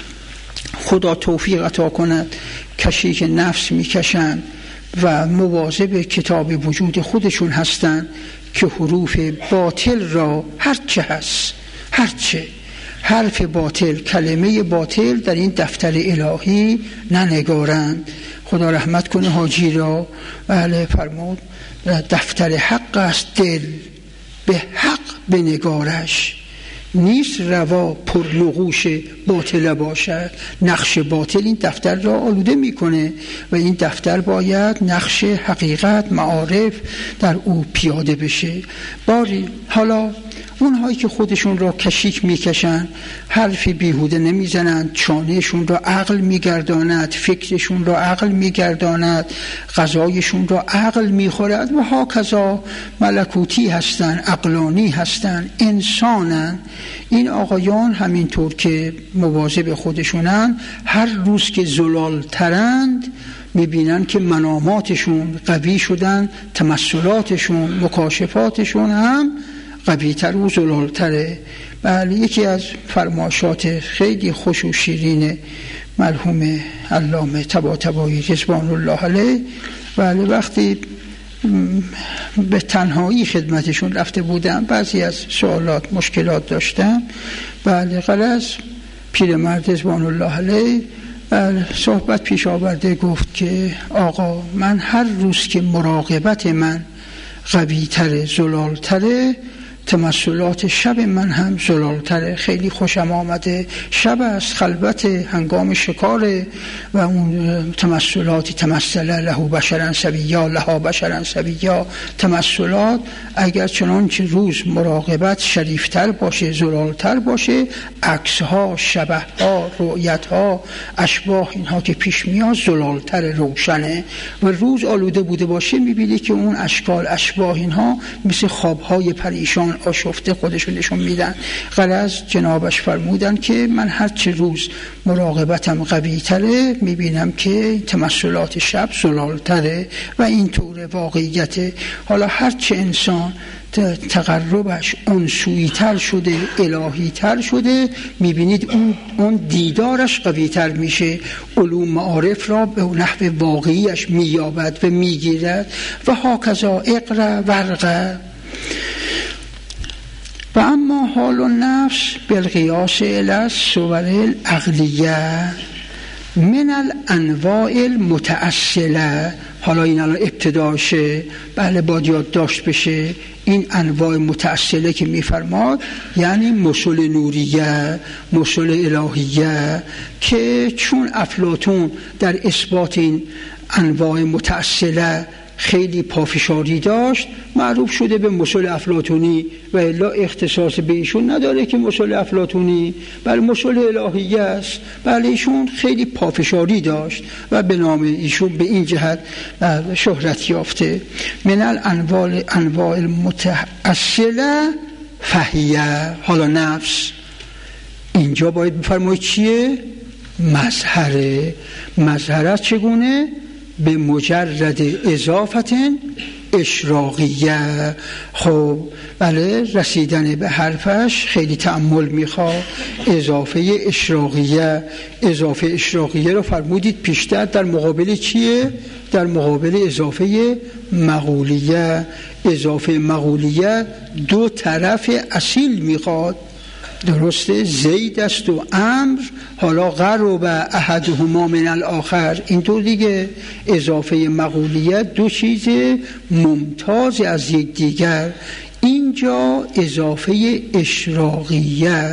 خدا توفیق عطا کند کشیک نفس میکشند و مواظب کتاب وجود خودشون هستند که حروف باطل را هرچه هست، هرچه حرف باطل، کلمه باطل در این دفتر الهی ننگارند. خدا رحمت کنه حاجی را. بله، فرمود دفتر حق است دل، به حق بنگارش، نیست روا پر نقوش باطل باشد. نقش باطل این دفتر را آلوده میکنه و این دفتر باید نقش حقیقت، معارف در او پیاده بشه. باری حالا اونهایی که خودشون را کشیک میکشن، حرفی بیهوده نمیزنند، چانهشون را عقل میگرداند، فکرشون را عقل میگرداند، غذایشون را عقل میخورد و هاکذا ملکوتی هستن، عقلانی هستن، انسانن. این آقایان همینطور که مواظب خودشونن، هر روز که زلال ترند میبینن که مناماتشون قوی شدن، تمثلاتشون، مکاشفاتشون هم قوی‌تر و زلال‌تره. بله، یکی از فرمایشات خیلی خوش و شیرین مرحوم علامه طباطبایی رضوان الله علیه، بله، وقتی به تنهایی خدمتشون رفته بودم، بعضی از سوالات مشکلات داشتم، بله، غلظ پیرمرد رضوان الله علیه صحبت پیش آورده، گفت که آقا من هر روز که مراقبت من قوی‌تره، زلال‌تره، تمثلات شب من هم زلالتره. خیلی خوشم آمده. شب است، خلوت، هنگام شکاره و اون تمثلاتی تمثل له بشرا سویا لها بشرا سویا. تمثلات اگر چنانچه روز مراقبت شریفتر باشه، زلالتر باشه، عکسها، شبهها، رؤیتها، اشباح اینها که پیش میاد زلالتر، روشنه. و روز آلوده بوده باشه میبینی که اون اشکال، اشباح اینها مثل خوابهای پریشان آشفته خودشون نشون میدن. غرض جنابش فرمودن که من هرچه روز مراقبتم قوی تره میبینم که تمثلات شب زلالتره و این طور واقعیت. حالا هرچه انسان تقربش انسویی تر شده، الهی تر شده، میبینید اون دیدارش قوی تر میشه، علوم معارف را به نحو واقعیش مییابد و میگیرد. و هاکذا اقرا ورقه. و اما حال النفس بالقیاس الی الصور العقلیه من الانواع المتأصله. حالا این الان ابتداشه، بله باید یادداشت بشه. این انواع متأصله که میفرماد یعنی مسل نوریه، مسل الهیه، که چون افلاطون در اثبات این انواع متأصله خیلی پافشاری داشت، معروف شده به مسل افلاطونی و الا اختصاص به ایشون نداره که مسل افلاطونی، بله مسل الهیه است. بله ایشون خیلی پافشاری داشت و به نام ایشون به این جهت شهرت یافته. من الانواع المتأصله فهیه. حالا نفس اینجا باید بفرمایید چیه؟ مظهره. مظهره چگونه؟ به مجرد اضافت اشراقیه. خب بله، رسیدن به حرفش خیلی تأمل میخواد. اضافه اشراقیه، اضافه اشراقیه رو فرمودید پیشتر در مقابل چیه؟ در مقابل اضافه مغولیه. اضافه مغولیه دو طرف اصیل میخواد، درسته؟ زید است و امر. حالا قرب احدهما من الاخر، اینطور دیگه. اضافه مغولیه دو چیز ممتاز از یک دیگر. اینجا اضافه اشراقیه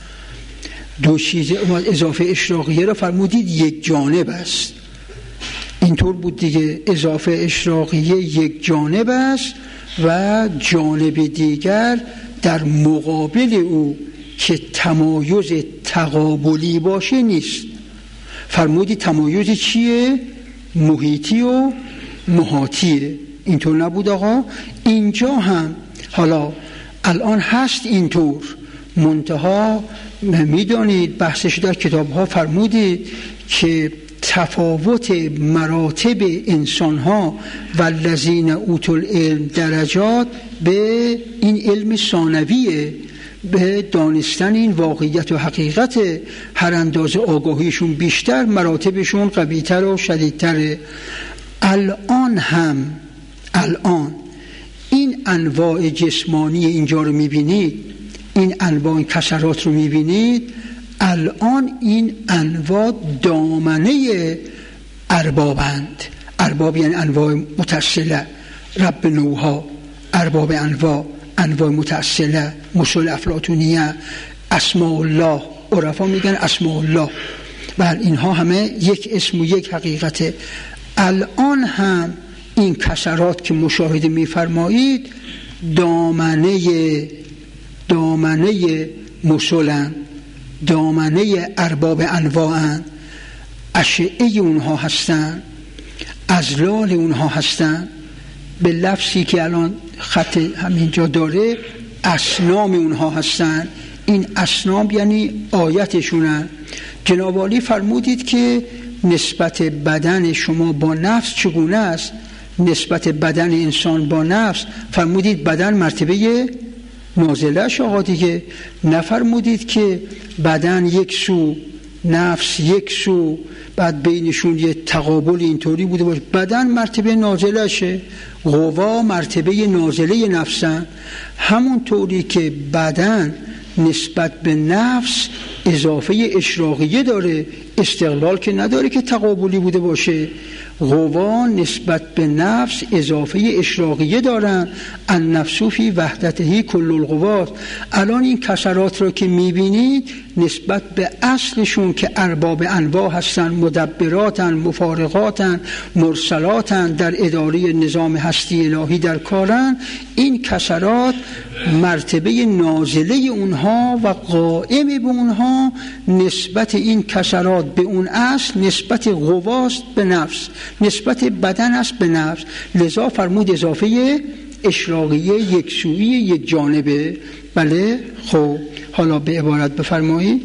دو چیز، اضافه اشراقیه را فرمودید یک جانب است. اینطور بود دیگه. اضافه اشراقیه یک جانب است و جانب دیگر در مقابل او که تمایز تقابلی باشه نیست. فرمودی تمایز چیه؟ محیطی و محاطیه. اینطور نبود آقا؟ اینجا هم حالا الان هست اینطور، منتها میدانید بحثش در کتاب ها فرمودید که تفاوت مراتب انسان ها و الذین اوتوا العلم درجات به این علم ثانویه، به دانستن این واقعیت و حقیقت. هر اندازه آگاهیشون بیشتر، مراتبشون قویتر و شدیدتره. الان این انواع جسمانی اینجا رو میبینید، این انواع کسرات رو میبینید. الان این انواع دامنه اربابند. ارباب یعنی انواع متصله، رب نوها، ارباب انواع متصله، مسل افلاطونیه، اسماء الله. عرفا میگن اسماء الله. بله اینها همه یک اسم و یک حقیقته. الان هم این کسرات که مشاهده میفرمایید دامنه مسلن، دامنه ارباب انواعن، اشعه اونها هستن، ازلال اونها هستن. به لفظی که الان خط همینجا داره اسنام اونها هستن. این اسنام یعنی آیتشونن. جناب عالی فرمودید که نسبت بدن شما با نفس چگونه است؟ نسبت بدن انسان با نفس فرمودید بدن مرتبه نازلش. آقا دیگه نفرمودید که بدن یک سو، نفس یک سو، بعد بینشون یه تقابل اینطوری بوده باشه. بدن مرتبه نازلشه، قوا مرتبه نازله نفسن. همون طوری که بدن نسبت به نفس اضافه اشراقیه داره، استقلال که نداره که تقابلی بوده باشه. قوا نسبت به نفس اضافه اشراقیه دارن. النفس فی وحدته کل القوا. الان این کسرات رو که میبینید نسبت به اصلشون که ارباب انواع هستن، مدبراتن، مفارقاتن، مرسلاتن، در اداره نظام هستی الهی در کارن، این کسرات مرتبه نازله اونها و قائم به اونها نسبت این کسرات به اون اصل نسبت قواست به نفس، نسبت بدن است به نفس. لذا فرمود اضافه اشراقیه یکسویی یک جانبه. بله خب حالا به عبارت بفرمایید.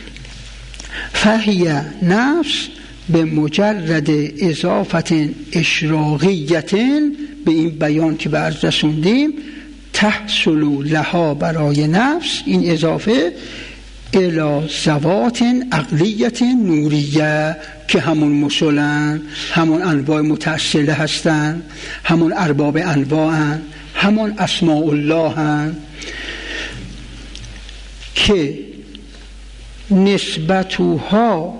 فهی نفس به مجرد اضافت اشراقیتن، به این بیان که برز رسوندیم، تحصل لها برای نفس این اضافه الی ذوات عقلیت نوریه که همون مسلن، همون انواع متأصله هستن، همون ارباب انواعن، همون اسماء الله هن که نسبتها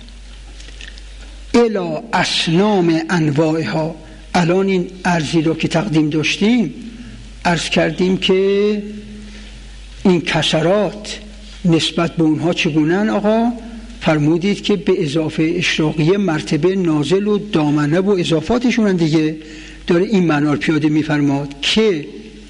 الی اصنام انواعها. الان این عرضی رو که تقدیم داشتیم عرض کردیم که این کسرات نسبت به اونها چگونن آقا؟ فرمودید که به اضافه اشراقیه مرتبه نازل و دامنه و اضافاتشونن دیگه. داره این معنا رو پیاده میفرماد که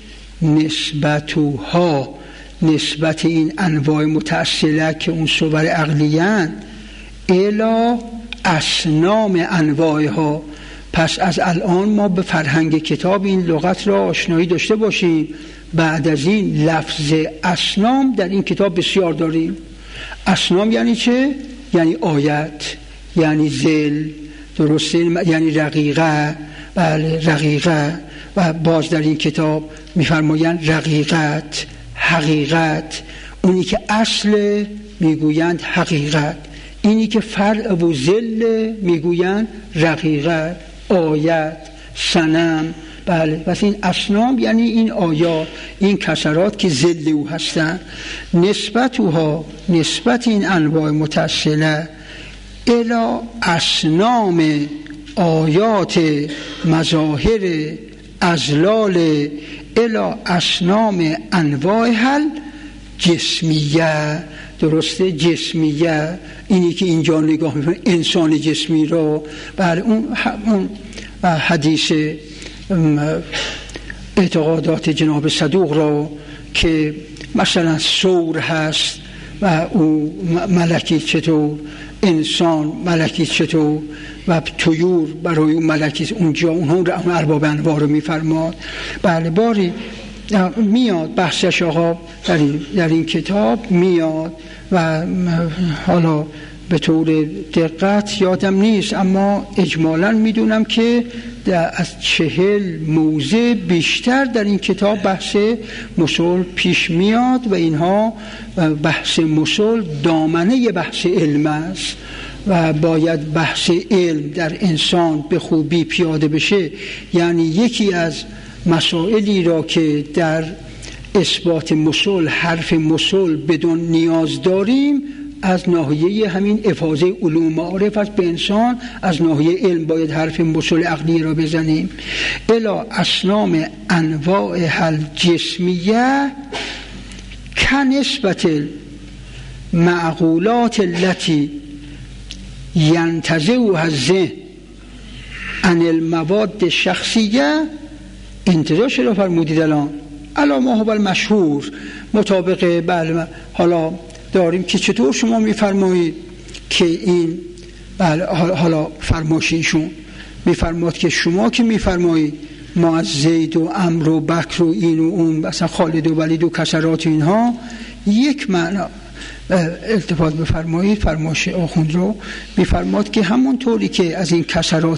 نسبتها، نسبت این انواع متأصله که اون صور عقلیان، الی اصنام انواعها. پس از الان ما به فرهنگ کتاب این لغت را آشنایی داشته باشیم. بعد از این لفظ اصنام در این کتاب بسیار داریم. اصنام یعنی چه؟ یعنی آیت، یعنی ذل، درسته؟ یعنی رقیقه. بله رقیقه. و باز در این کتاب میفرمایند رقیقت، حقیقت. اونی که اصل میگویند حقیقت، اینی که فرع و ذل میگویند رقیقت، آیت، صنم. بله پس این اصنام یعنی این آیات، این کسرات که ذل او هستند. نسبتها، نسبت این انواع متصله الی اصنام آیات مظاهر ازلال الی اصنام انواع حل جسمیه. درسته؟ جسمیه. اینی که اینجا نگاه می‌کنه انسان جسمی رو. بله اون حدیث اعتقادات جناب صدوق رو که مثلا ثور هست و او ملکی چطور، انسان ملکی چطور و طیور برای اون ملکی اونجا اون ارباب انواع رو میفرماد. بله باری میاد بحثش آقا در این کتاب میاد و حالا به طور دقت یادم نیست اما اجمالاً میدونم که از 40 موضع بیشتر در این کتاب بحث مسل پیش میاد و اینها بحث مسل دامنه بحث علم است و باید بحث علم در انسان به خوبی پیاده بشه. یعنی یکی از مسائلی را که در اثبات مسل، حرف مسل بدون نیاز داریم، از ناحیه همین افاضه علوم معارف است به انسان، از ناحیه علم باید حرف مسل عقلی را بزنیم. الا اصنام انواع حل جسمیه کنسبت معقولات التي ينتزعها الذهن عن المواد شخصیه. انتظار شده فرمودید الان ما هو المشهور مطابق بله حالا داریم که چطور شما میفرمایید که این بله حالا فرماشیشون میفرماد که شما که میفرمایید ما از زید و عمرو و بکر و این و اون مثلا خالد و ولید و کسرات اینها یک معنا التفات بفرمایید. فرمایش آخوند رو میفرماد که همون طوری که از این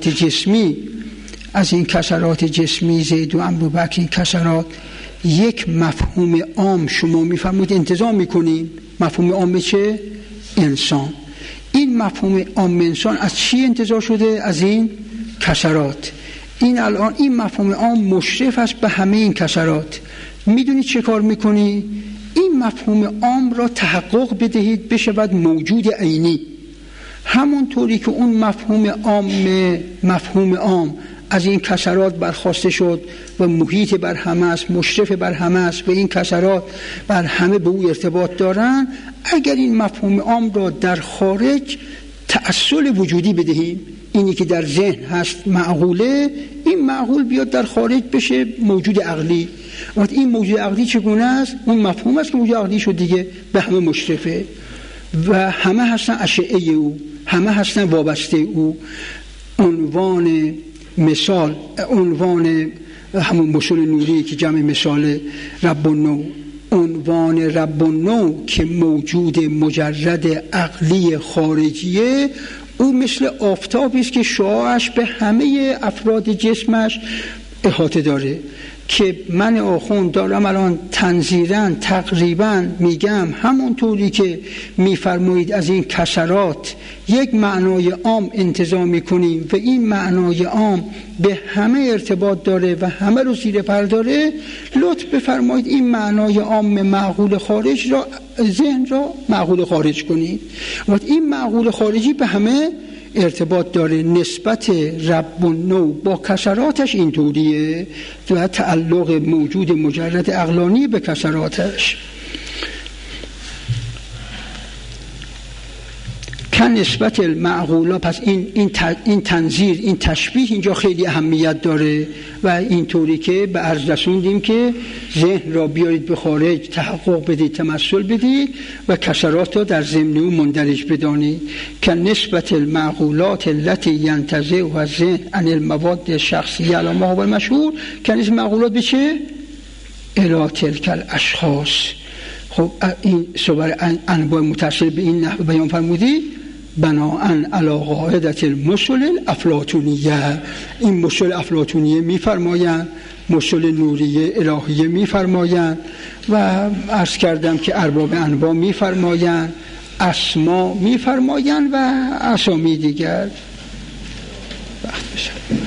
کسرات جسمی زید و عمرو و بکر این کسرات یک مفهوم عام شما میفرمایید انتزاع میکنیم. مفهوم عام چه؟ انسان. این مفهوم عام انسان از چی انتزاع شده؟ از این کسرات. این الان این مفهوم عام مشرف است به همه این کسرات. میدونی چه کار میکنی؟ این مفهوم عام را تحقق بدهید بشود موجود عینی. همونطوری که اون مفهوم عام از این کسرات برخواسته شد و محیط بر همه است، مشرف بر همه است و این کسرات بر همه به او ارتباط دارن، اگر این مفهوم عام را در خارج تأصل وجودی بدهیم، اینی که در ذهن هست معقوله، این معقول بیاد در خارج بشه موجود عقلی. وقتی این موجود عقلی چگونه است؟ اون مفهوم است که موجود عقلی شد دیگه، به همه مشرفه و همه هستن اشعه او، همه هستن وابسته او. عنوان مثال، عنوان همون مشل نوری که جمع مثال رب النوع، عنوان رب النوع که موجود مجرد عقلی خارجیه، او مثل آفتابی است که شعاعش به همه افراد جسمش احاطه داره. که من آخوند دارم الان تنظیراً تقریباً میگم همونطوری که میفرمایید از این کسرات یک معنای عام انتزاع میکنیم و این معنای عام به همه ارتباط داره و همه رو زیر پر داره، لطف بفرمایید این معنای عام معقول خارج را، ذهن را معقول خارج کنید. و این معقول خارجی به همه ارتباط داره. نسبت رب النوع با کسراتش اینطوریه و تعلق موجود مجرد عقلانی به کسراتش. که نسبت المعقولا، پس این تنظیر، این تشبیه اینجا خیلی اهمیت داره و اینطوری که به عرض رسوندیم که ذهن را بیارید به خارج، تحقق بدید، تمثل بدید و کسرات را در ضمن او مندرج بدانید. که نسبت المعقولات التي ينتزعها الذهن عن المواد الشخصیه علی ما هو المشهور، که نسبت معقولات به چه؟ الی تلک الاشخاص. خب این صور انواع متصل به این نحو بیان فرمودی بناءً علی قاعدة المثل الافلاطونیه. این مثل افلاطونیه میفرمایند، مثل نوریه الهیه میفرمایند و عرض کردم که ارباب انواع میفرمایند، اسما میفرمایند و اسامی دیگر. وقت بشه.